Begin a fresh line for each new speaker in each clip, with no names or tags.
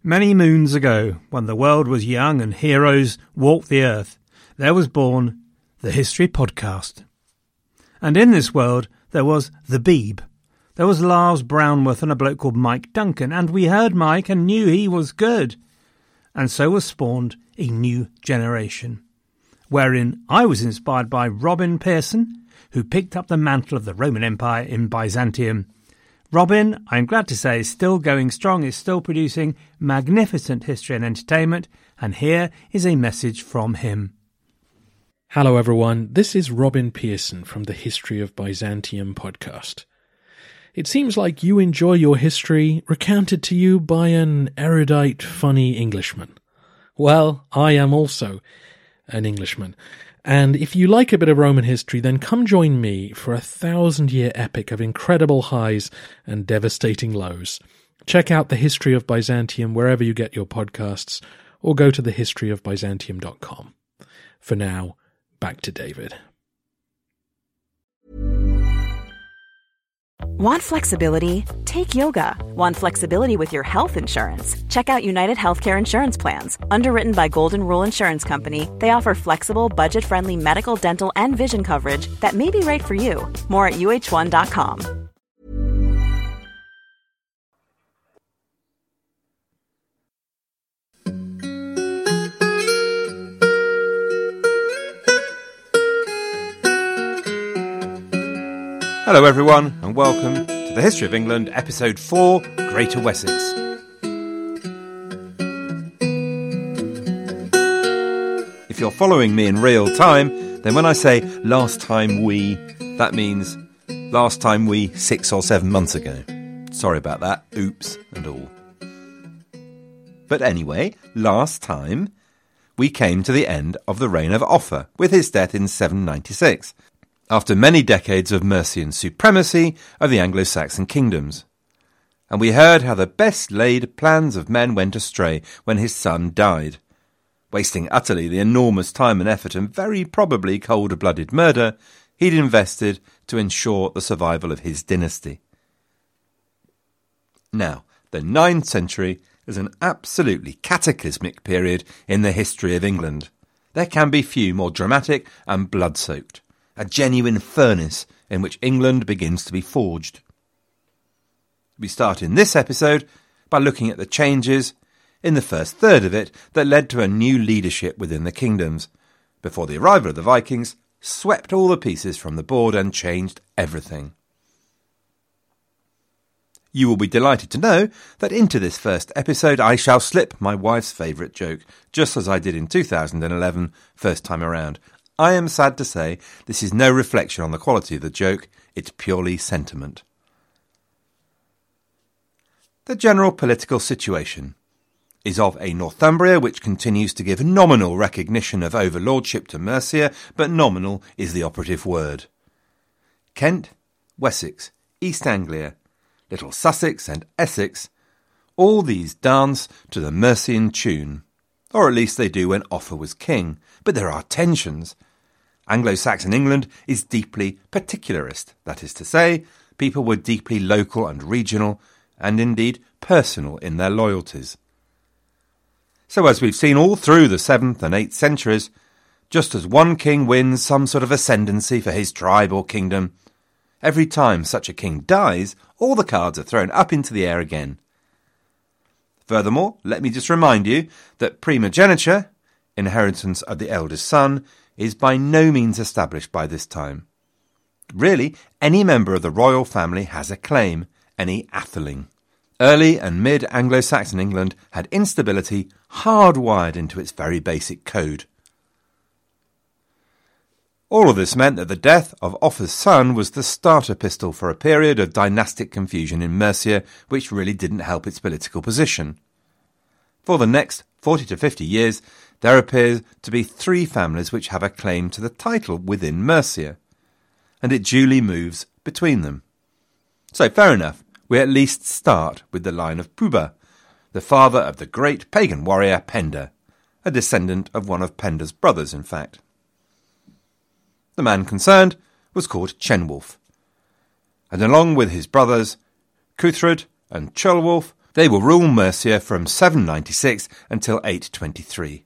Many moons ago, when the world was young and heroes walked the earth, there was born the History Podcast. And in this world, there was the Beeb. There was Lars Brownworth and a bloke called Mike Duncan, and we heard Mike and knew he was good. And so was spawned a new generation, wherein I was inspired by Robin Pearson, who picked up the mantle of the Roman Empire in Byzantium. Robin, I'm glad to say, is still going strong, is still producing magnificent history and entertainment, and here is a message from him.
Hello everyone, this is Robin Pearson from the History of Byzantium podcast. It seems like you enjoy your history recounted to you by an erudite, funny Englishman. Well, I am also an Englishman. And if you like a bit of Roman history, then come join me for a 1,000-year epic of incredible highs and devastating lows. Check out The History of Byzantium wherever you get your podcasts, or go to thehistoryofbyzantium.com. For now, back to David.
Want flexibility? Take yoga. Want flexibility with your health insurance? Check out United Healthcare Insurance Plans. Underwritten by Golden Rule Insurance Company, they offer flexible, budget-friendly medical, dental, and vision coverage that may be right for you. More at UH1.com.
Hello everyone, and welcome to the History of England, Episode 4, Greater Wessex. If you're following me in real time, then when I say last time we, that means last time we 6 or 7 months ago. Sorry about that, oops and all. But anyway, last time we came to the end of the reign of Offa, with his death in 796. After many decades of Mercian supremacy of the Anglo-Saxon kingdoms. And we heard how the best-laid plans of men went astray when his son died, wasting utterly the enormous time and effort and very probably cold-blooded murder he'd invested to ensure the survival of his dynasty. Now, the 9th century is an absolutely cataclysmic period in the history of England. There can be few more dramatic and blood-soaked. A genuine furnace in which England begins to be forged. We start in this episode by looking at the changes in the first third of it that led to a new leadership within the kingdoms, before the arrival of the Vikings swept all the pieces from the board and changed everything. You will be delighted to know that into this first episode I shall slip my wife's favourite joke, just as I did in 2011, first time around. I am sad to say this is no reflection on the quality of the joke, it's purely sentiment. The general political situation is of a Northumbria which continues to give nominal recognition of overlordship to Mercia, but nominal is the operative word. Kent, Wessex, East Anglia, Little Sussex and Essex, all these dance to the Mercian tune, or at least they do when Offa was king, but there are tensions. Anglo-Saxon England is deeply particularist, that is to say, people were deeply local and regional, and indeed personal in their loyalties. So as we've seen all through the 7th and 8th centuries, just as one king wins some sort of ascendancy for his tribe or kingdom, every time such a king dies, all the cards are thrown up into the air again. Furthermore, let me just remind you that primogeniture, inheritance of the eldest son, is by no means established by this time. Really, any member of the royal family has a claim, any atheling. Early and mid-Anglo-Saxon England had instability hardwired into its very basic code. All of this meant that the death of Offa's son was the starter pistol for a period of dynastic confusion in Mercia, which really didn't help its political position. For the next 40 to 50 years, there appears to be 3 families which have a claim to the title within Mercia, and it duly moves between them. So fair enough, we at least start with the line of Pubba, the father of the great pagan warrior Penda, a descendant of one of Penda's brothers, in fact. The man concerned was called Cenwulf, and along with his brothers, Cuthred and Ceolwulf, They will rule Mercia from 796 until 823.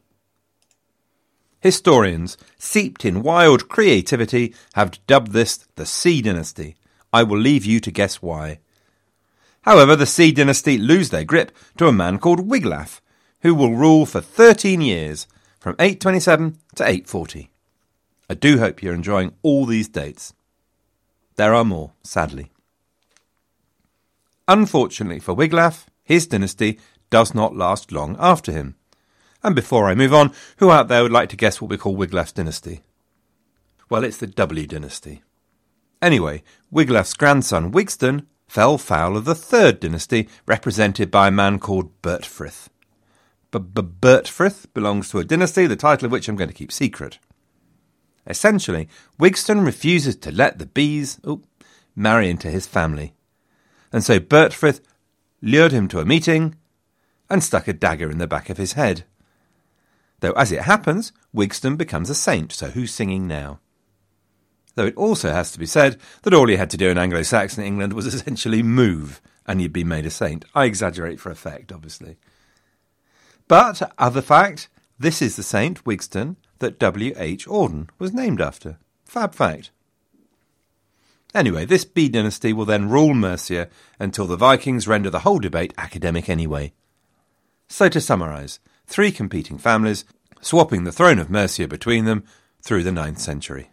Historians, steeped in wild creativity, have dubbed this the C dynasty. I will leave you to guess why. However, the C dynasty lose their grip to a man called Wiglaf, who will rule for 13 years, from 827 to 840. I do hope you're enjoying all these dates. There are more, sadly. Unfortunately for Wiglaf, his dynasty does not last long after him. And before I move on, who out there would like to guess what we call Wiglaf's dynasty? Well, it's the W dynasty. Anyway, Wiglaf's grandson Wigston fell foul of the third dynasty, represented by a man called Bertfrith. Bertfrith belongs to a dynasty, the title of which I'm going to keep secret. Essentially, Wigston refuses to let the bees marry into his family. And so Bertfrith lured him to a meeting and stuck a dagger in the back of his head. Though, as it happens, Wigston becomes a saint, so who's singing now? Though it also has to be said that all he had to do in Anglo-Saxon England was essentially move, and he'd be made a saint. I exaggerate for effect, obviously. But, other fact, this is the saint, Wigston, that W.H. Auden was named after. Fab fact. Anyway, this B dynasty will then rule Mercia until the Vikings render the whole debate academic anyway. So to summarise, 3 competing families, swapping the throne of Mercia between them through the 9th century.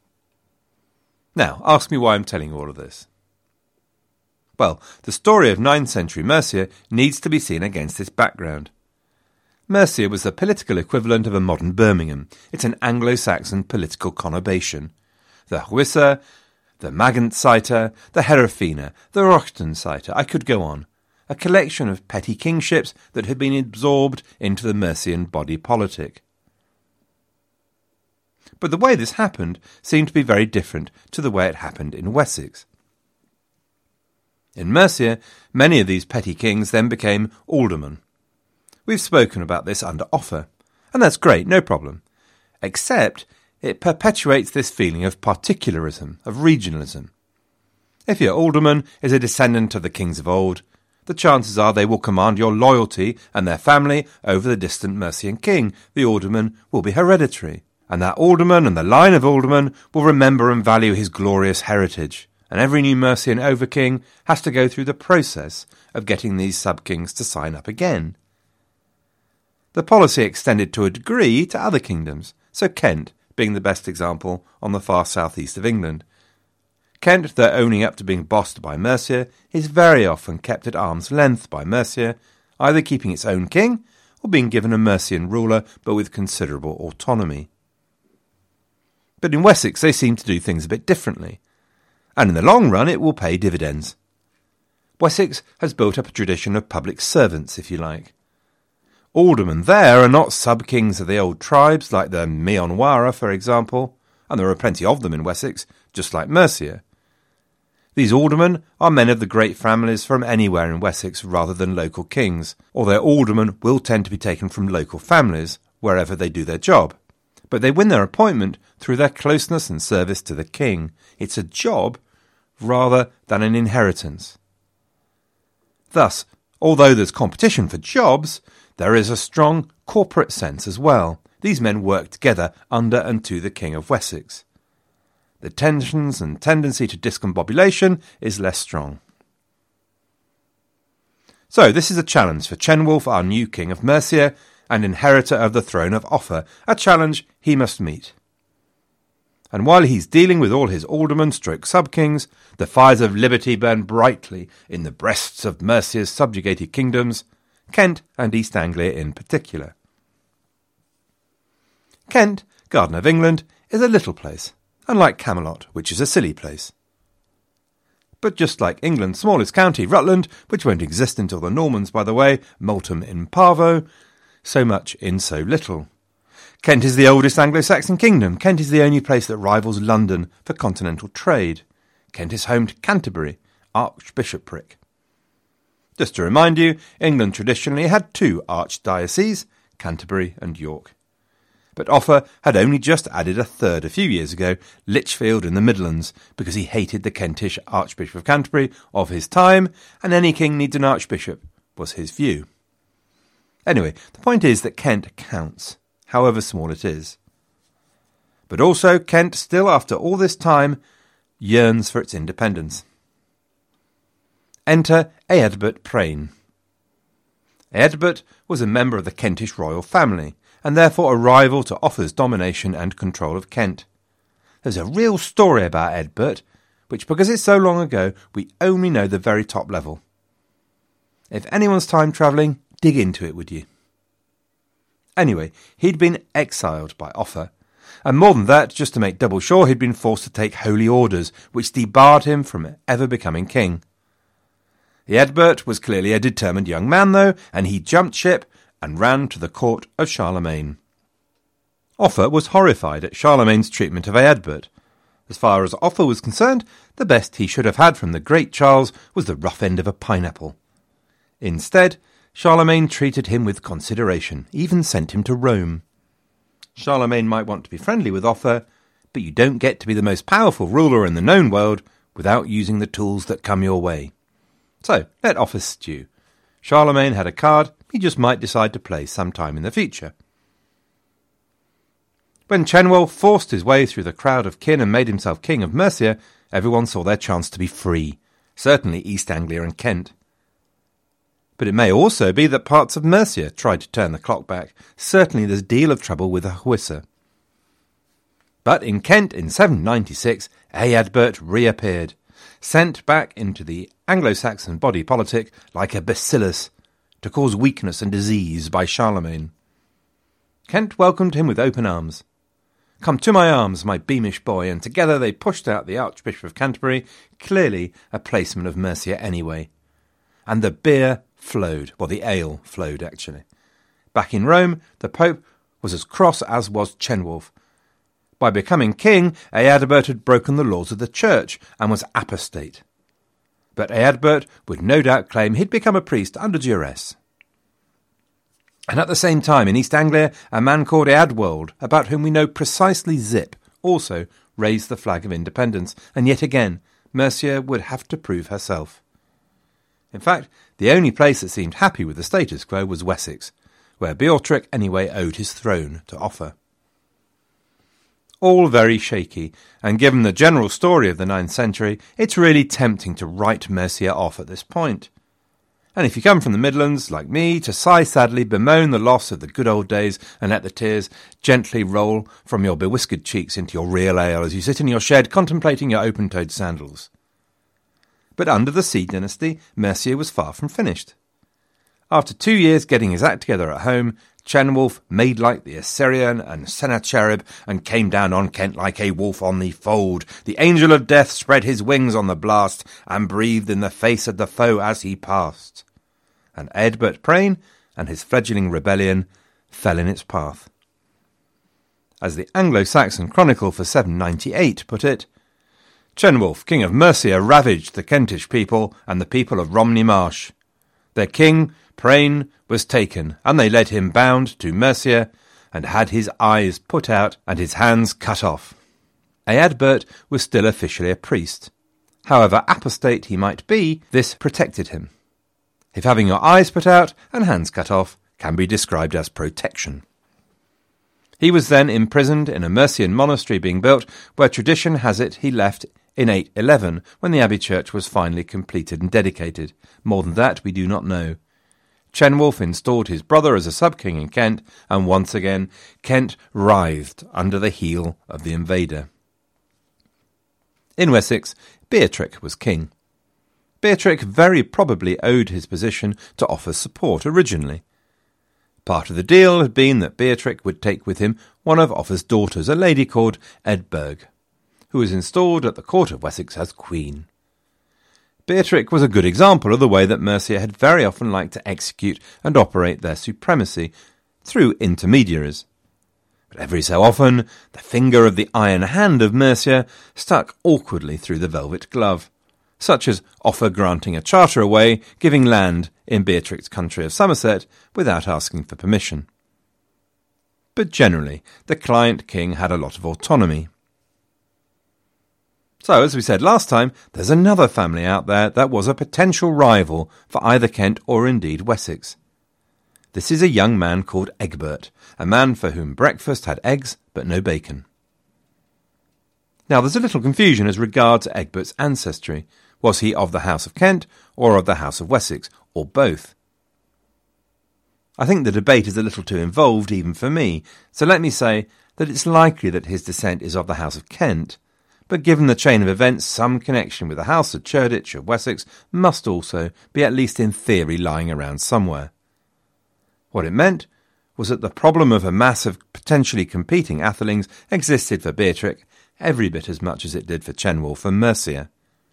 Now, ask me why I'm telling you all of this. Well, the story of 9th century Mercia needs to be seen against this background. Mercia was the political equivalent of a modern Birmingham. It's an Anglo-Saxon political conurbation. The Huissa, the Magentseiter, the Herefina, the Rochtenseiter, I could go on. A collection of petty kingships that had been absorbed into the Mercian body politic. But the way this happened seemed to be very different to the way it happened in Wessex. In Mercia, many of these petty kings then became aldermen. We've spoken about this under Offa, and that's great, no problem. Except it perpetuates this feeling of particularism, of regionalism. If your alderman is a descendant of the kings of old, the chances are they will command your loyalty and their family over the distant Mercian king. The alderman will be hereditary, and that alderman and the line of aldermen will remember and value his glorious heritage, and every new Mercian overking has to go through the process of getting these sub-kings to sign up again. The policy extended to a degree to other kingdoms, so Kent being the best example on the far southeast of England. Kent, though owning up to being bossed by Mercia, is very often kept at arm's length by Mercia, either keeping its own king or being given a Mercian ruler but with considerable autonomy. But in Wessex they seem to do things a bit differently, and in the long run it will pay dividends. Wessex has built up a tradition of public servants, if you like. Aldermen there are not sub-kings of the old tribes like the Meonwara, for example, and there are plenty of them in Wessex, just like Mercia. These aldermen are men of the great families from anywhere in Wessex rather than local kings, although aldermen will tend to be taken from local families wherever they do their job. But they win their appointment through their closeness and service to the king. It's a job rather than an inheritance. Thus, although there's competition for jobs, there is a strong corporate sense as well. These men work together under and to the King of Wessex. The tensions and tendency to discombobulation is less strong. So this is a challenge for Cenwulf, our new King of Mercia, and inheritor of the throne of Offa, a challenge he must meet. And while he's dealing with all his aldermen stroke sub-kings, the fires of liberty burn brightly in the breasts of Mercia's subjugated kingdoms, Kent and East Anglia in particular. Kent, Garden of England, is a little place, unlike Camelot, which is a silly place. But just like England's smallest county, Rutland, which won't exist until the Normans, by the way, multum in parvo, so much in so little. Kent is the oldest Anglo-Saxon kingdom. Kent is the only place that rivals London for continental trade. Kent is home to Canterbury, archbishopric. Just to remind you, England traditionally had 2 archdioceses, Canterbury and York. But Offa had only just added a third a few years ago, Lichfield in the Midlands, because he hated the Kentish Archbishop of Canterbury of his time, and any king needs an archbishop, was his view. Anyway, the point is that Kent counts, however small it is. But also Kent, still after all this time, yearns for its independence. Enter Eadbert Prynne. Eadbert was a member of the Kentish royal family, and therefore a rival to Offa's domination and control of Kent. There's a real story about Eadbert, which, because it's so long ago, we only know the very top level. If anyone's time travelling, dig into it, would you? Anyway, he'd been exiled by Offa, and more than that, just to make double sure, he'd been forced to take holy orders, which debarred him from ever becoming king. Eadbert was clearly a determined young man, though, and he jumped ship and ran to the court of Charlemagne. Offa was horrified at Charlemagne's treatment of Eadbert. As far as Offa was concerned, the best he should have had from the great Charles was the rough end of a pineapple. Instead, Charlemagne treated him with consideration, even sent him to Rome. Charlemagne might want to be friendly with Offa, but you don't get to be the most powerful ruler in the known world without using the tools that come your way. So, let Offa stew. Charlemagne had a card he just might decide to play sometime in the future. When Cenwulf forced his way through the crowd of kin and made himself king of Mercia, everyone saw their chance to be free, certainly East Anglia and Kent. But it may also be that parts of Mercia tried to turn the clock back. Certainly there's a deal of trouble with the Hwissa. But in Kent in 796, Eadbert reappeared, sent back into the Anglo-Saxon body politic like a bacillus to cause weakness and disease by Charlemagne. Kent welcomed him with open arms. "Come to my arms, my beamish boy," and together they pushed out the Archbishop of Canterbury, clearly a placeman of Mercia anyway. And the beer flowed, well, the ale flowed, actually. Back in Rome, the Pope was as cross as was Cenwulf. By becoming king, Eadbert had broken the laws of the Church and was apostate. But Eadbert would no doubt claim he'd become a priest under duress. And at the same time, in East Anglia, a man called Eadwald, about whom we know precisely zip, also raised the flag of independence, and yet again, Mercia would have to prove herself. In fact, the only place that seemed happy with the status quo was Wessex, where Beorhtric anyway owed his throne to Offa. All very shaky, and given the general story of the 9th century, it's really tempting to write Mercia off at this point. And if you come from the Midlands, like me, to sigh sadly, bemoan the loss of the good old days, and let the tears gently roll from your bewhiskered cheeks into your real ale as you sit in your shed contemplating your open-toed sandals. But under the C dynasty, Mercia was far from finished. After 2 years getting his act together at home, Cenwulf made like the Assyrian and Sennacherib and came down on Kent like a wolf on the fold. The angel of death spread his wings on the blast and breathed in the face of the foe as he passed. And Eadbert Prynne and his fledgling rebellion fell in its path. As the Anglo-Saxon Chronicle for 798 put it, Cenwulf, king of Mercia, ravaged the Kentish people and the people of Romney Marsh. Their king, Prynne, was taken, and they led him bound to Mercia, and had his eyes put out and his hands cut off. Eadbert was still officially a priest. However apostate he might be, this protected him. If having your eyes put out and hands cut off can be described as protection. He was then imprisoned in a Mercian monastery being built, where tradition has it he left in 811, when the abbey church was finally completed and dedicated. More than that we do not know. Cenwulf installed his brother as a sub-king in Kent, and once again Kent writhed under the heel of the invader. In Wessex, Beorhtric was king. Beorhtric very probably owed his position to Offa's support originally. Part of the deal had been that Beorhtric would take with him one of Offa's daughters, a lady called Eadburh, who was installed at the court of Wessex as queen. Beorhtric was a good example of the way that Mercia had very often liked to execute and operate their supremacy through intermediaries. But every so often, the finger of the iron hand of Mercia stuck awkwardly through the velvet glove, such as Offa granting a charter away, giving land in Beorhtric's country of Somerset without asking for permission. But generally, the client king had a lot of autonomy. So, as we said last time, there's another family out there that was a potential rival for either Kent or indeed Wessex. This is a young man called Egbert, a man for whom breakfast had eggs but no bacon. Now, there's a little confusion as regards Egbert's ancestry. Was he of the House of Kent or of the House of Wessex, or both? I think the debate is a little too involved even for me, so let me say that it's likely that his descent is of the House of Kent, but given the chain of events, some connection with the House of Cerdic of Wessex must also be at least in theory lying around somewhere. What it meant was that the problem of a mass of potentially competing Athelings existed for Beorhtric every bit as much as it did for Cenwulf and Mercia.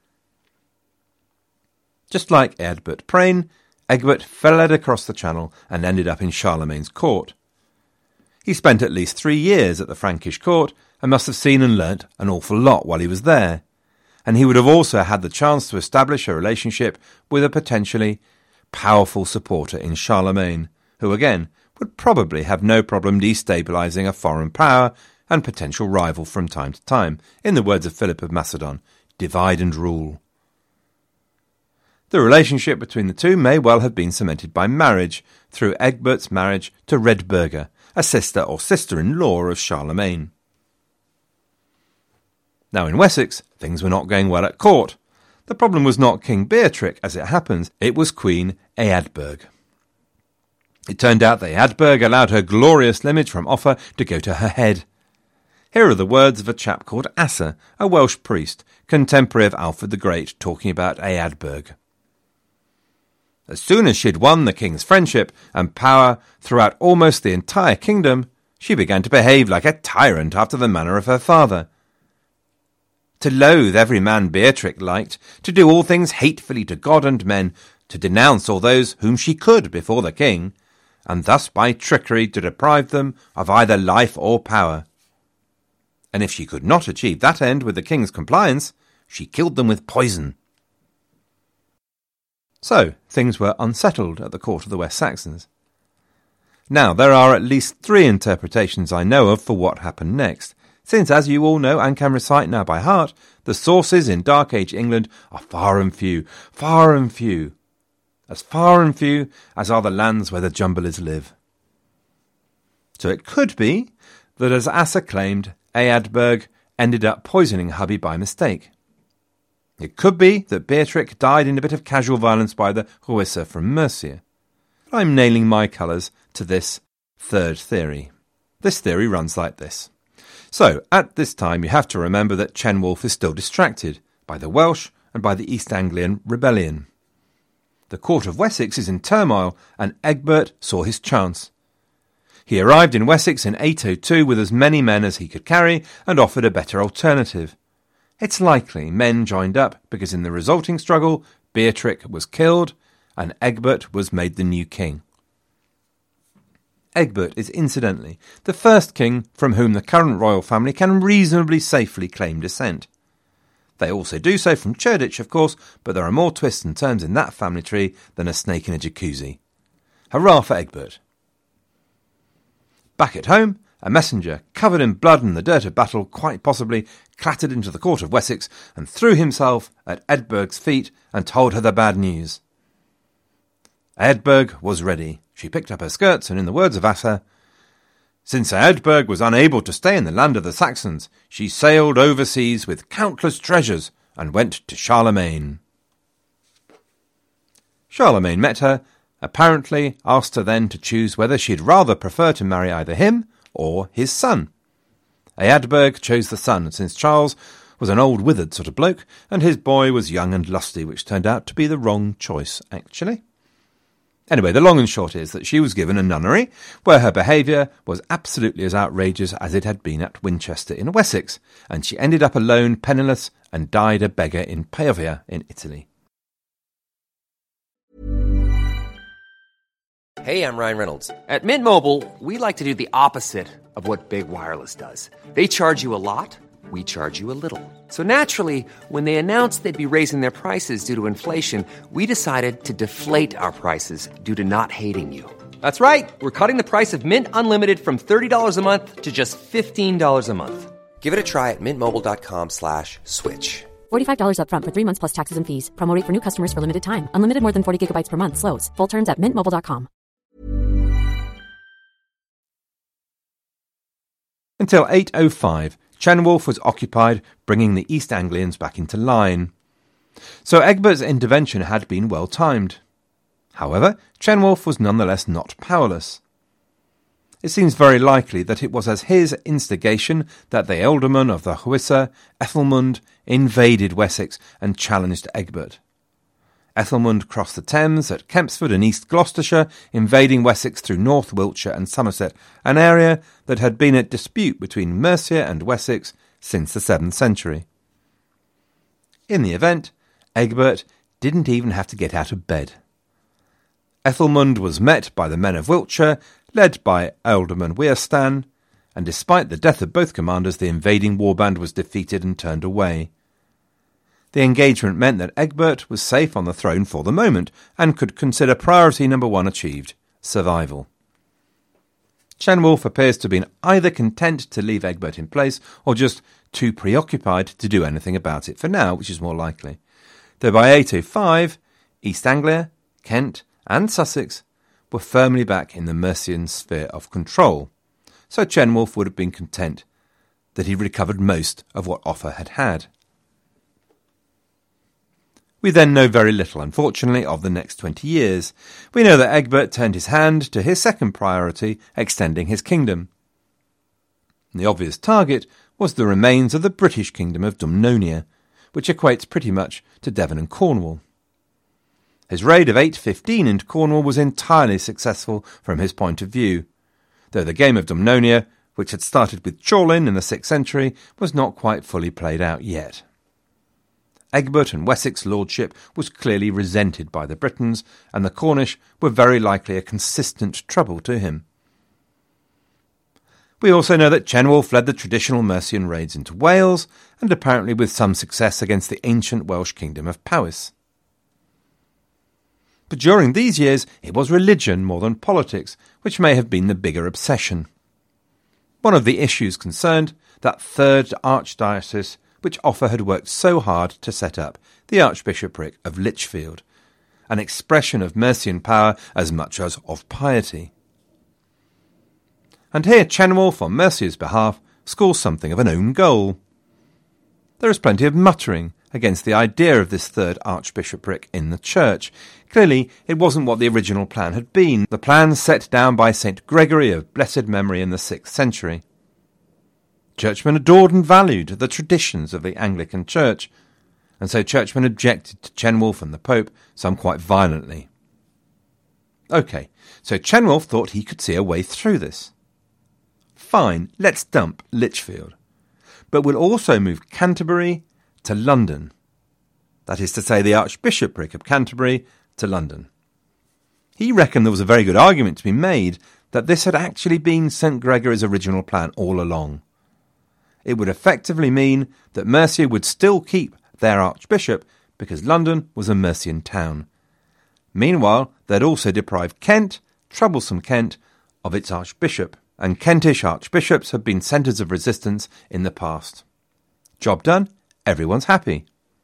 Just like Eadbert Prane, Egbert fled across the Channel and ended up in Charlemagne's court. He spent at least 3 years at the Frankish court and must have seen and learnt an awful lot while he was there, and he would have also had the chance to establish a relationship with a potentially powerful supporter in Charlemagne, who again would probably have no problem destabilising a foreign power and potential rival from time to time. In the words of Philip of Macedon, divide and rule. The relationship between the two may well have been cemented by marriage, through Egbert's marriage to Redburga, a sister or sister-in-law of Charlemagne. Now in Wessex, things were not going well at court. The problem was not King Beorhtric, as it happens, it was Queen Eadburh. It turned out that Eadburh allowed her glorious lineage from Offa to go to her head. Here are the words of a chap called Asa, a Welsh priest, contemporary of Alfred the Great, talking about Eadburh. As soon as she'd won the king's friendship and power throughout almost the entire kingdom, she began to behave like a tyrant after the manner of her father. To loathe every man Beorhtric liked, to do all things hatefully to God and men, to denounce all those whom she could before the king, and thus by trickery to deprive them of either life or power. And if she could not achieve that end with the king's compliance, she killed them with poison. So, things were unsettled at the court of the West Saxons. Now, there are at least 3 interpretations I know of for what happened next, since, as you all know and can recite now by heart, the sources in Dark Age England are far and few, as far and few as are the lands where the Jumblies live. So it could be that, as Asa claimed, Eadburh ended up poisoning hubby by mistake. It could be that Beorhtric died in a bit of casual violence by the Hroessa from Mercia. But I'm nailing my colours to this third theory. This theory runs like this. So, at this time you have to remember that Cenwulf is still distracted by the Welsh and by the East Anglian rebellion. The court of Wessex is in turmoil, and Egbert saw his chance. He arrived in Wessex in 802 with as many men as he could carry and offered a better alternative. It's likely men joined up because in the resulting struggle, Beorhtric was killed and Egbert was made the new king. Egbert is incidentally the first king from whom the current royal family can reasonably safely claim descent. They also do so from Cerdic, of course, but there are more twists and turns in that family tree than a snake in a jacuzzi. Hurrah for Egbert! Back at home, a messenger, covered in blood and the dirt of battle, quite possibly clattered into the court of Wessex and threw himself at Eadburh's feet and told her the bad news. Eadburh was ready. She picked up her skirts and, in the words of Asa, "Since Eadburh was unable to stay in the land of the Saxons, she sailed overseas with countless treasures and went to Charlemagne." Charlemagne met her, apparently asked her then to choose whether she'd rather prefer to marry either him or his son. Eadburh chose the son, since Charles was an old withered sort of bloke, and his boy was young and lusty, which turned out to be the wrong choice, actually. Anyway, the long and short is that she was given a nunnery, where her behaviour was absolutely as outrageous as it had been at Winchester in Wessex, and she ended up alone, penniless, and died a beggar in Pavia in Italy.
Hey, I'm Ryan Reynolds. At Mint Mobile, we like to do the opposite of what Big Wireless does. They charge you a lot, we charge you a little. So naturally, when they announced they'd be raising their prices due to inflation, we decided to deflate our prices due to not hating you. That's right. We're cutting the price of Mint Unlimited from $30 a month to just $15 a month. Give it a try at mintmobile.com/switch.
$45 up front for 3 months plus taxes and fees. Promo rate for new customers for limited time. Unlimited more than 40 gigabytes per month. Slows full terms at mintmobile.com.
Until 805, Cenwulf was occupied bringing the East Anglians back into line. So Egbert's intervention had been well timed. However, Cenwulf was nonetheless not powerless. It seems very likely that it was as his instigation that the ealdorman of the Huissa, Ethelmund, invaded Wessex and challenged Egbert. Ethelmund crossed the Thames at Kempsford in East Gloucestershire, invading Wessex through North Wiltshire and Somerset, an area that had been at dispute between Mercia and Wessex since the 7th century. In the event, Egbert didn't even have to get out of bed. Ethelmund was met by the men of Wiltshire, led by Ealdorman Weohstan, and despite the death of both commanders, the invading warband was defeated and turned away. The engagement meant that Egbert was safe on the throne for the moment and could consider priority number 1 achieved: survival. Cenwulf appears to have been either content to leave Egbert in place or just too preoccupied to do anything about it for now, which is more likely. Though by 805, East Anglia, Kent and Sussex were firmly back in the Mercian sphere of control, so Cenwulf would have been content that he recovered most of what Offa had had. We then know very little, unfortunately, of the next 20 years. We know that Egbert turned his hand to his second priority, extending his kingdom. The obvious target was the remains of the British kingdom of Dumnonia, which equates pretty much to Devon and Cornwall. His raid of 815 into Cornwall was entirely successful from his point of view, though the game of Dumnonia, which had started with Chorlin in the 6th century, was not quite fully played out yet. Egbert and Wessex lordship was clearly resented by the Britons, and the Cornish were very likely a consistent trouble to him. We also know that Cenwulf led the traditional Mercian raids into Wales, and apparently with some success against the ancient Welsh kingdom of Powys. But during these years it was religion more than politics which may have been the bigger obsession. One of the issues concerned that third archdiocese which Offa had worked so hard to set up, the Archbishopric of Lichfield, an expression of Mercian power as much as of piety. And here Cenwulf, on Mercia's behalf, scores something of an own goal. There is plenty of muttering against the idea of this third archbishopric in the church. Clearly, it wasn't what the original plan had been, the plan set down by St. Gregory of blessed memory in the 6th century. Churchmen adored and valued the traditions of the Anglican Church, and so churchmen objected to Cenwulf and the Pope, some quite violently. OK, so Cenwulf thought he could see a way through this. Fine, let's dump Lichfield. But we'll also move Canterbury to London. That is to say, the Archbishopric of Canterbury to London. He reckoned there was a very good argument to be made that this had actually been St. Gregory's original plan all along. It would effectively mean that Mercia would still keep their archbishop because London was a Mercian town. Meanwhile, they'd also deprived Kent, troublesome Kent, of its archbishop, and Kentish archbishops had been centres of resistance in the past. Job done, everyone's happy.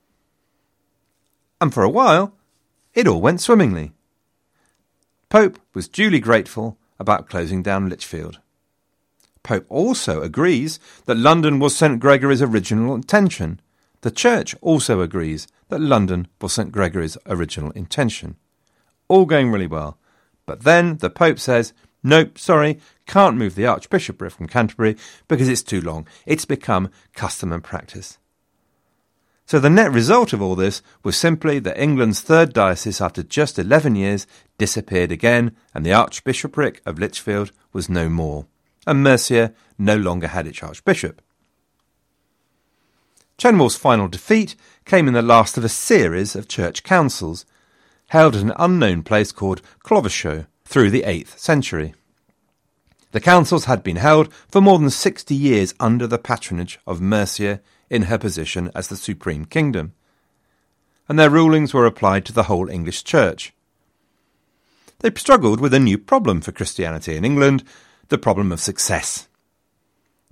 And for a while, it all went swimmingly. Pope was duly grateful about closing down Lichfield. Pope also agrees that London was St. Gregory's original intention. The Church also agrees that London was St. Gregory's original intention. All going really well. But then the Pope says, nope, sorry, can't move the Archbishopric from Canterbury because it's too long. It's become custom and practice. So the net result of all this was simply that England's third diocese after just 11 years disappeared again, and the Archbishopric of Lichfield was no more, and Mercia no longer had its archbishop. Cenwulf's final defeat came in the last of a series of church councils, held at an unknown place called Clovershow through the 8th century. The councils had been held for more than 60 years under the patronage of Mercia in her position as the supreme kingdom, and their rulings were applied to the whole English church. They struggled with a new problem for Christianity in England, the problem of success.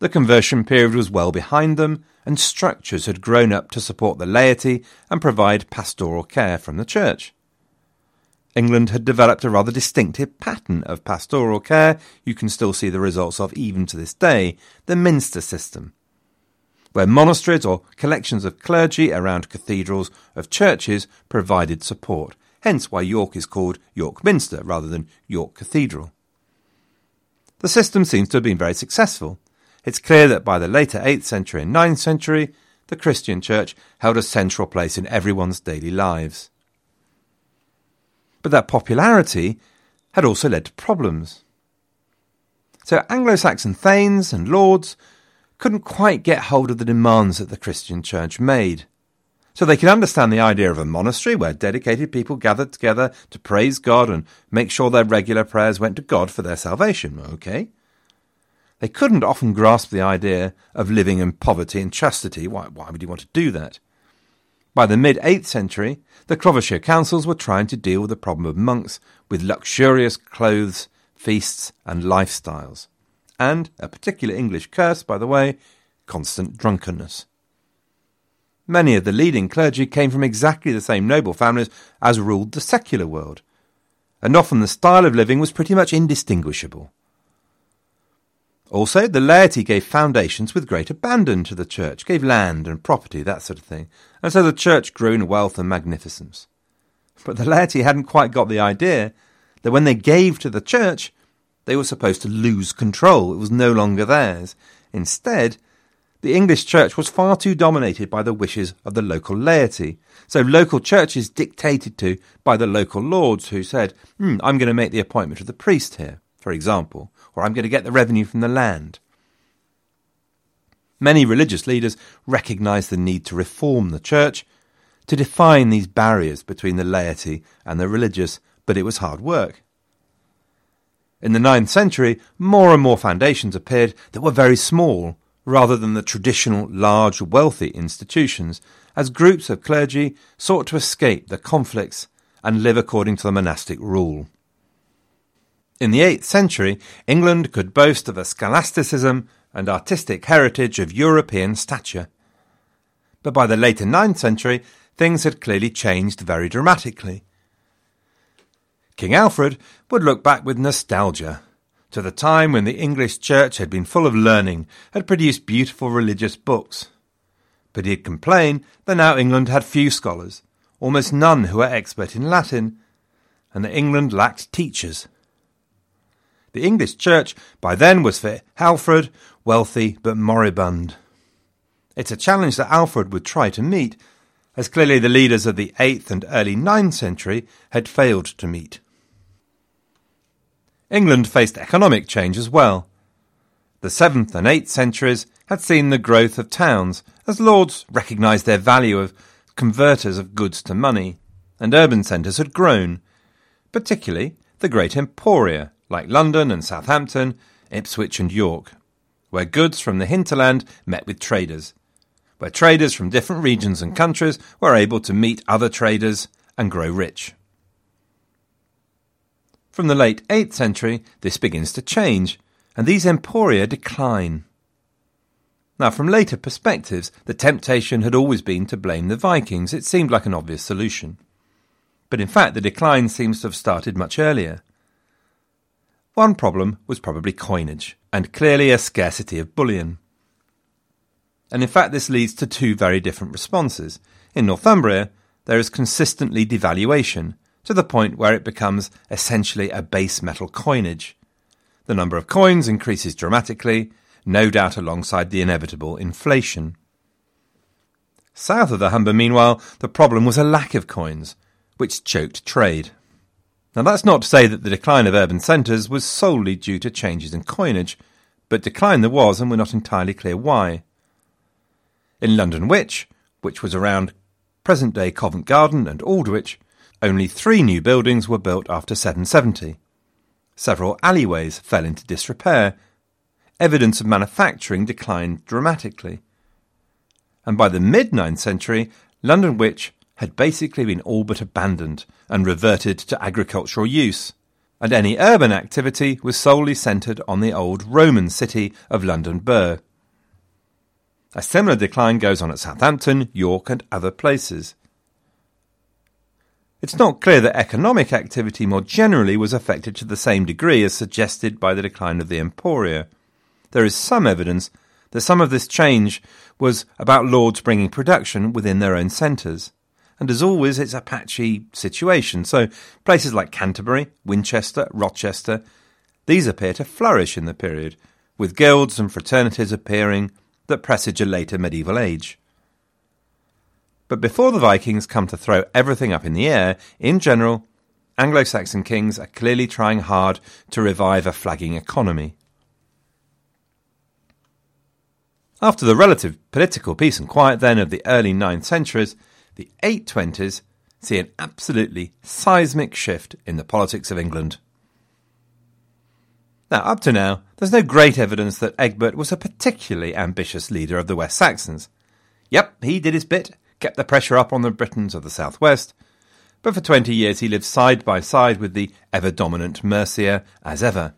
The conversion period was well behind them, and structures had grown up to support the laity and provide pastoral care from the church. England had developed a rather distinctive pattern of pastoral care you can still see the results of even to this day, the Minster system, where monasteries or collections of clergy around cathedrals of churches provided support, hence why York is called York Minster rather than York Cathedral. The system seems to have been very successful. It's clear that by the later 8th century and 9th century, the Christian church held a central place in everyone's daily lives. But that popularity had also led to problems. So Anglo-Saxon thanes and lords couldn't quite get hold of the demands that the Christian church made. So they could understand the idea of a monastery where dedicated people gathered together to praise God and make sure their regular prayers went to God for their salvation. Okay. They couldn't often grasp the idea of living in poverty and chastity. Why would you want to do that? By the mid-8th century, the Clovershire councils were trying to deal with the problem of monks with luxurious clothes, feasts and lifestyles. And, a particular English curse, by the way, constant drunkenness. Many of the leading clergy came from exactly the same noble families as ruled the secular world, and often the style of living was pretty much indistinguishable. Also, the laity gave foundations with great abandon to the church, gave land and property, that sort of thing, and so the church grew in wealth and magnificence. But the laity hadn't quite got the idea that when they gave to the church, they were supposed to lose control. It was no longer theirs. Instead, the English church was far too dominated by the wishes of the local laity. So local churches dictated to by the local lords who said, I'm going to make the appointment of the priest here, for example, or I'm going to get the revenue from the land. Many religious leaders recognised the need to reform the church, to define these barriers between the laity and the religious, but it was hard work. In the 9th century, more and more foundations appeared that were very small, rather than the traditional large, wealthy institutions, as groups of clergy sought to escape the conflicts and live according to the monastic rule. In the 8th century, England could boast of a scholasticism and artistic heritage of European stature. But by the later 9th century, things had clearly changed very dramatically. King Alfred would look back with nostalgia to the time when the English church had been full of learning, had produced beautiful religious books. But he'd complain that now England had few scholars, almost none who were expert in Latin, and that England lacked teachers. The English church by then was for Alfred wealthy but moribund. It's a challenge that Alfred would try to meet, as clearly the leaders of the 8th and early 9th century had failed to meet. England faced economic change as well. The 7th and 8th centuries had seen the growth of towns, as lords recognised their value of converters of goods to money, and urban centres had grown, particularly the great emporia, like London and Southampton, Ipswich and York, where goods from the hinterland met with traders, where traders from different regions and countries were able to meet other traders and grow rich. From the late 8th century, this begins to change, and these emporia decline. Now, from later perspectives, the temptation had always been to blame the Vikings. It seemed like an obvious solution. But in fact, the decline seems to have started much earlier. One problem was probably coinage, and clearly a scarcity of bullion. And in fact, this leads to two very different responses. In Northumbria, there is consistently devaluation, to the point where it becomes essentially a base metal coinage. The number of coins increases dramatically, no doubt alongside the inevitable inflation. South of the Humber, meanwhile, the problem was a lack of coins, which choked trade. Now, that's not to say that the decline of urban centres was solely due to changes in coinage, but decline there was, and we're not entirely clear why. In London Wych, which was around present-day Covent Garden and Aldwych, only 3 new buildings were built after 770. Several alleyways fell into disrepair. Evidence of manufacturing declined dramatically. And by the mid-9th century, London Wych had basically been all but abandoned and reverted to agricultural use, and any urban activity was solely centred on the old Roman city of London Burgh, A similar decline goes on at Southampton, York and other places. It's not clear that economic activity more generally was affected to the same degree as suggested by the decline of the Emporia. There is some evidence that some of this change was about lords bringing production within their own centres. And as always, it's a patchy situation, so places like Canterbury, Winchester, Rochester, these appear to flourish in the period, with guilds and fraternities appearing that presage a later medieval age. But before the Vikings come to throw everything up in the air, in general, Anglo-Saxon kings are clearly trying hard to revive a flagging economy. After the relative political peace and quiet then of the early 9th centuries, the 820s see an absolutely seismic shift in the politics of England. Now, up to now, there's no great evidence that Egbert was a particularly ambitious leader of the West Saxons. Yep, he did his bit, kept the pressure up on the Britons of the southwest, but for 20 years he lived side by side with the ever-dominant Mercia as ever.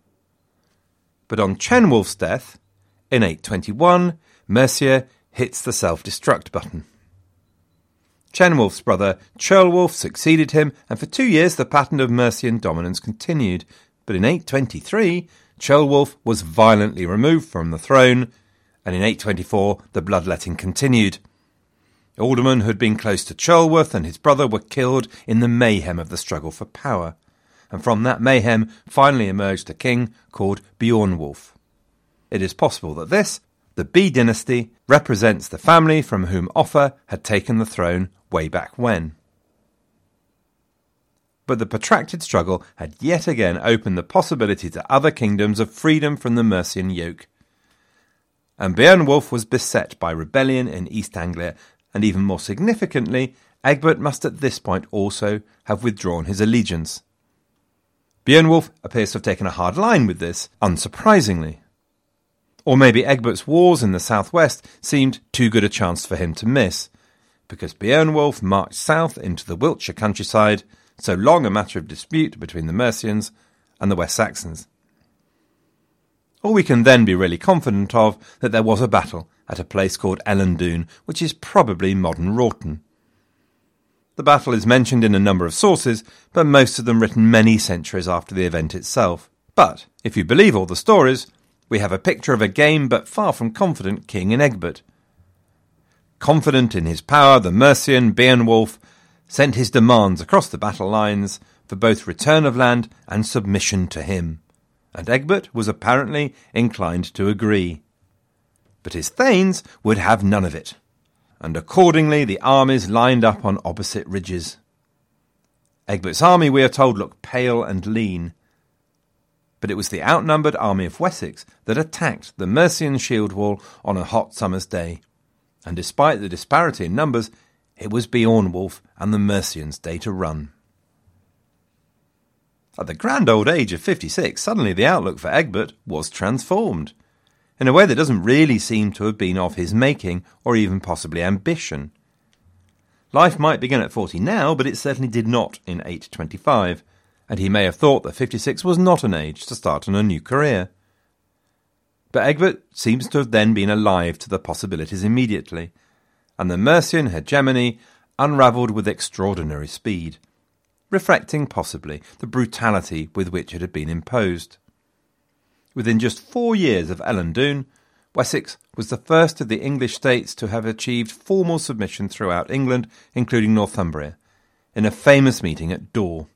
But on Cenwulf's death, in 821, Mercia hits the self-destruct button. Cenwulf's brother Ceolwulf succeeded him, and for 2 years the pattern of Mercian dominance continued. But in 823, Ceolwulf was violently removed from the throne, and in 824 the bloodletting continued. Aldermen who had been close to Ceolwulf and his brother were killed in the mayhem of the struggle for power, and from that mayhem finally emerged a king called Beornwulf. It is possible that this, the B dynasty, represents the family from whom Offa had taken the throne way back when. But the protracted struggle had yet again opened the possibility to other kingdoms of freedom from the Mercian yoke. And Beornwulf was beset by rebellion in East Anglia, and even more significantly, Egbert must at this point also have withdrawn his allegiance. Beornwulf appears to have taken a hard line with this, unsurprisingly. Or maybe Egbert's wars in the southwest seemed too good a chance for him to miss, because Beornwulf marched south into the Wiltshire countryside, so long a matter of dispute between the Mercians and the West Saxons. Or we can then be really confident of that there was a battle at a place called Ellandune, which is probably modern Wroughton. The battle is mentioned in a number of sources, but most of them written many centuries after the event itself. But, if you believe all the stories, we have a picture of a game but far from confident king in Egbert. Confident in his power, the Mercian Beornwulf sent his demands across the battle lines for both return of land and submission to him, and Egbert was apparently inclined to agree. But his thanes would have none of it, and accordingly the armies lined up on opposite ridges. Egbert's army, we are told, looked pale and lean, but it was the outnumbered army of Wessex that attacked the Mercian shield wall on a hot summer's day, and despite the disparity in numbers, it was Beornwulf and the Mercians' day to run. At the grand old age of 56, suddenly the outlook for Egbert was transformed, in a way that doesn't really seem to have been of his making, or even possibly ambition. Life might begin at 40 now, but it certainly did not in 825, and he may have thought that 56 was not an age to start on a new career. But Egbert seems to have then been alive to the possibilities immediately, and the Mercian hegemony unravelled with extraordinary speed, reflecting possibly the brutality with which it had been imposed. Within just 4 years of Ellandune, Wessex was the first of the English states to have achieved formal submission throughout England, including Northumbria, in a famous meeting at Dore.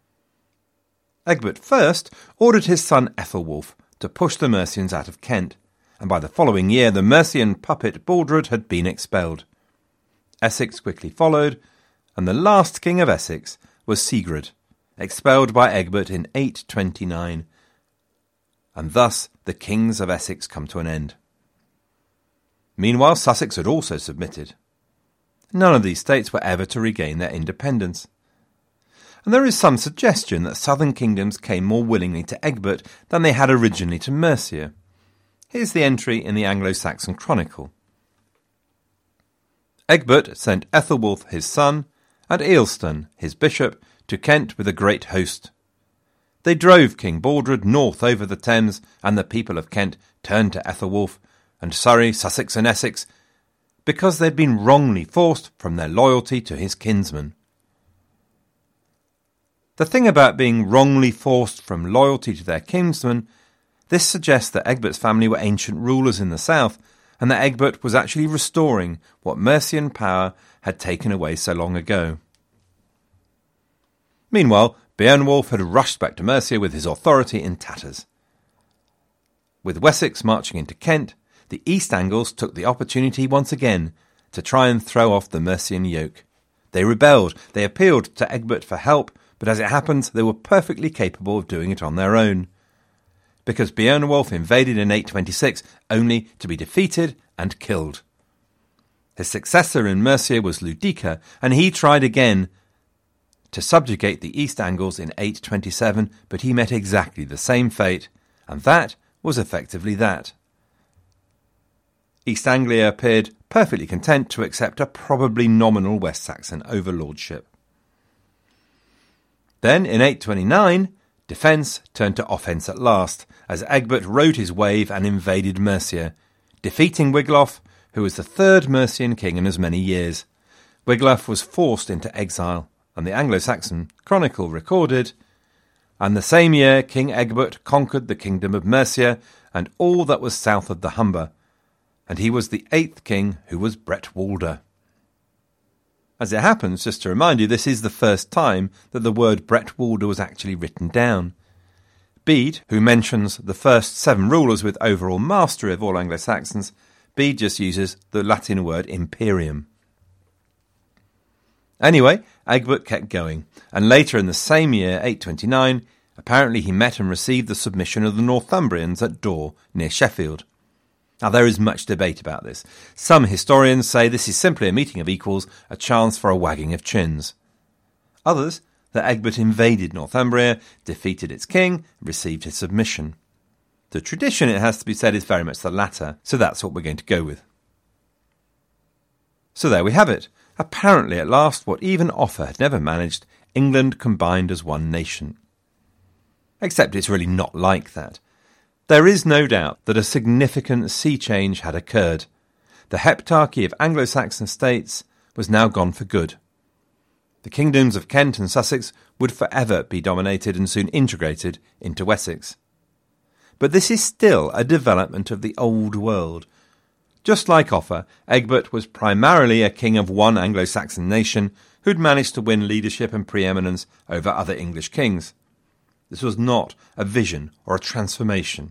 Egbert first ordered his son Ethelwulf to push the Mercians out of Kent, and by the following year the Mercian puppet Baldred had been expelled. Essex quickly followed, and the last king of Essex was Sigurd, expelled by Egbert in 829, and thus the kings of Essex come to an end. Meanwhile, Sussex had also submitted. None of these states were ever to regain their independence, and there is some suggestion that southern kingdoms came more willingly to Egbert than they had originally to Mercia. Here's the entry in the Anglo-Saxon Chronicle. Egbert sent Ethelwulf his son, and Ealston his bishop, to Kent with a great host. They drove King Baldred north over the Thames, and the people of Kent turned to Ethelwulf, and Surrey, Sussex and Essex, because they'd been wrongly forced from their loyalty to his kinsman. The thing about being wrongly forced from loyalty to their kinsman, this suggests that Egbert's family were ancient rulers in the south, and that Egbert was actually restoring what Mercian power had taken away so long ago. Meanwhile, Beowulf had rushed back to Mercia with his authority in tatters. With Wessex marching into Kent, the East Angles took the opportunity once again to try and throw off the Mercian yoke. They rebelled, they appealed to Egbert for help, but as it happens, they were perfectly capable of doing it on their own. Because Beowulf invaded in 826 only to be defeated and killed. His successor in Mercia was Ludica, and he tried again to subjugate the East Angles in 827, but he met exactly the same fate, and that was effectively that. East Anglia appeared perfectly content to accept a probably nominal West Saxon overlordship. Then, in 829, defence turned to offence at last, as Egbert rode his wave and invaded Mercia, defeating Wiglaf, who was the third Mercian king in as many years. Wiglaf was forced into exile, and the Anglo-Saxon Chronicle recorded, "And the same year King Egbert conquered the kingdom of Mercia and all that was south of the Humber, and he was the 8th king who was Bretwalda." As it happens, just to remind you, this is the first time that the word Bretwalda was actually written down. Bede, who mentions the first 7 rulers with overall mastery of all Anglo-Saxons, Bede just uses the Latin word imperium. Anyway, Egbert kept going, and later in the same year, 829, apparently he met and received the submission of the Northumbrians at Dore, near Sheffield. Now, there is much debate about this. Some historians say this is simply a meeting of equals, a chance for a wagging of chins. Others, that Egbert invaded Northumbria, defeated its king, and received his submission. The tradition, it has to be said, is very much the latter, so that's what we're going to go with. So there we have it. Apparently, at last, what even Offa had never managed, England combined as one nation. Except it's really not like that. There is no doubt that a significant sea change had occurred. The heptarchy of Anglo-Saxon states was now gone for good. The kingdoms of Kent and Sussex would forever be dominated and soon integrated into Wessex. But this is still a development of the old world. Just like Offa, Egbert was primarily a king of one Anglo-Saxon nation who'd managed to win leadership and preeminence over other English kings. This was not a vision or a transformation.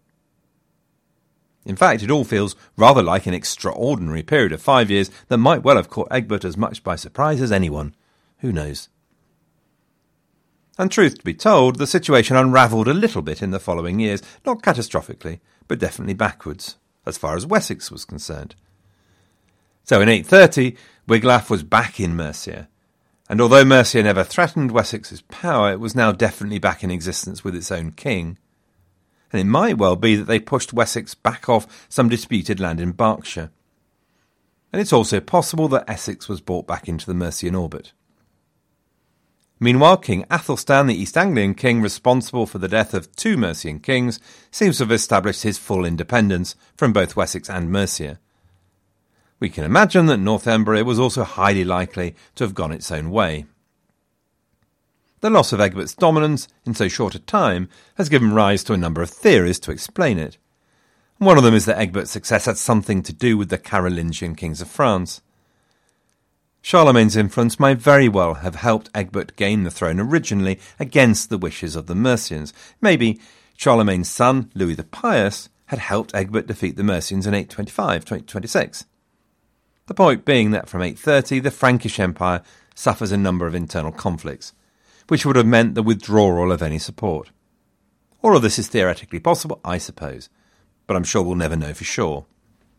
In fact, it all feels rather like an extraordinary period of 5 years that might well have caught Egbert as much by surprise as anyone. Who knows? And truth to be told, the situation unravelled a little bit in the following years, not catastrophically, but definitely backwards, as far as Wessex was concerned. So in 830, Wiglaf was back in Mercia, and although Mercia never threatened Wessex's power, it was now definitely back in existence with its own king. And it might well be that they pushed Wessex back off some disputed land in Berkshire. And it's also possible that Essex was brought back into the Mercian orbit. Meanwhile, King Athelstan, the East Anglian king responsible for the death of 2 Mercian kings, seems to have established his full independence from both Wessex and Mercia. We can imagine that Northumbria was also highly likely to have gone its own way. The loss of Egbert's dominance in so short a time has given rise to a number of theories to explain it. One of them is that Egbert's success had something to do with the Carolingian kings of France. Charlemagne's influence might very well have helped Egbert gain the throne originally against the wishes of the Mercians. Maybe Charlemagne's son, Louis the Pious, had helped Egbert defeat the Mercians in 825-826. The point being that from 830 the Frankish Empire suffers a number of internal conflicts, which would have meant the withdrawal of any support. All of this is theoretically possible, I suppose, but I'm sure we'll never know for sure.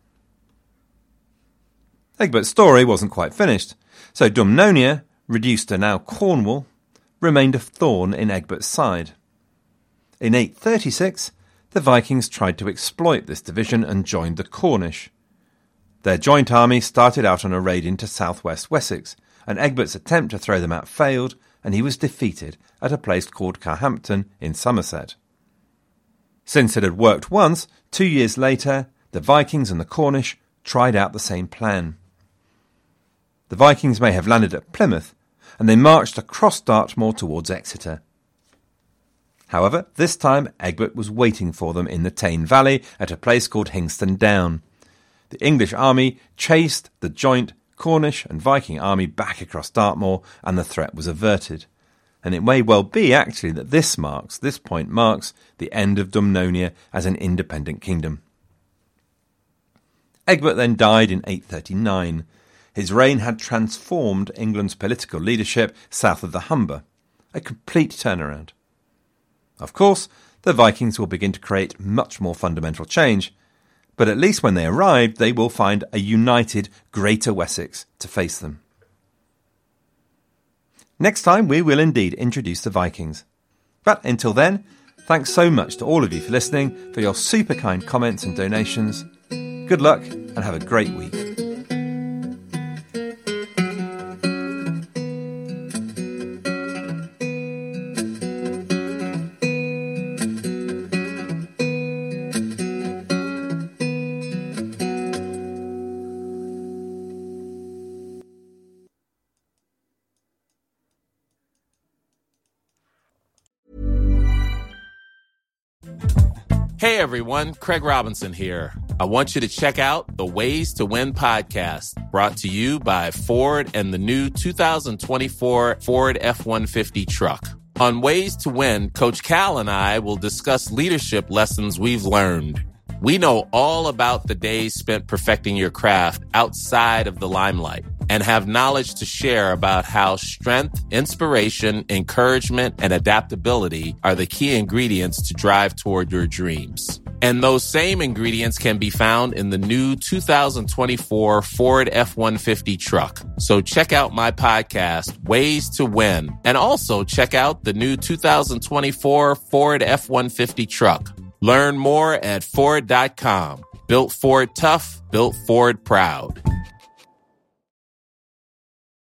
Egbert's story wasn't quite finished, so Dumnonia, reduced to now Cornwall, remained a thorn in Egbert's side. In 836, the Vikings tried to exploit this division and joined the Cornish. Their joint army started out on a raid into southwest Wessex, and Egbert's attempt to throw them out failed, and he was defeated at a place called Carhampton in Somerset. Since it had worked once, 2 years later, the Vikings and the Cornish tried out the same plan. The Vikings may have landed at Plymouth, and they marched across Dartmoor towards Exeter. However, this time Egbert was waiting for them in the Tyne Valley at a place called Hingston Down. The English army chased the joint Cornish and Viking army back across Dartmoor, and the threat was averted. And it may well be, actually, that this point marks the end of Dumnonia as an independent kingdom. Egbert then died in 839. His reign had transformed England's political leadership south of the Humber, a complete turnaround. Of course, the Vikings will begin to create much more fundamental change, but at least when they arrive, they will find a united Greater Wessex to face them. Next time, we will indeed introduce the Vikings. But until then, thanks so much to all of you for listening, for your super kind comments and donations. Good luck and have a great week.
Hey everyone, Craig Robinson here. I want you to check out the Ways to Win podcast, brought to you by Ford and the new 2024 Ford F-150 truck. On Ways to Win, Coach Cal and I will discuss leadership lessons we've learned. We know all about the days spent perfecting your craft outside of the limelight and have knowledge to share about how strength, inspiration, encouragement, and adaptability are the key ingredients to drive toward your dreams. And those same ingredients can be found in the new 2024 Ford F-150 truck. So check out my podcast, Ways to Win, and also check out the new 2024 Ford F-150 truck. Learn more at Ford.com. Built Ford tough, built Ford proud.